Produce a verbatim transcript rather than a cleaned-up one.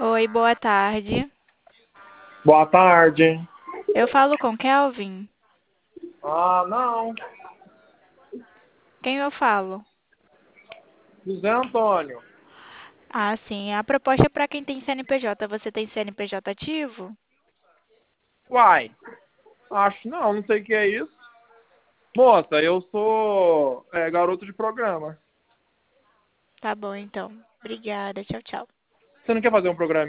Oi, boa tarde. Boa tarde. Eu falo com Kelvin? Ah, não. Quem eu falo? José Antônio. Ah, sim. A proposta é para quem tem C N P J. Você tem C N P J ativo? Uai, acho não, não sei o que é isso. Moça, eu sou é, garoto de programa. Tá bom, então. Obrigada. Tchau, tchau. Você não quer fazer um programa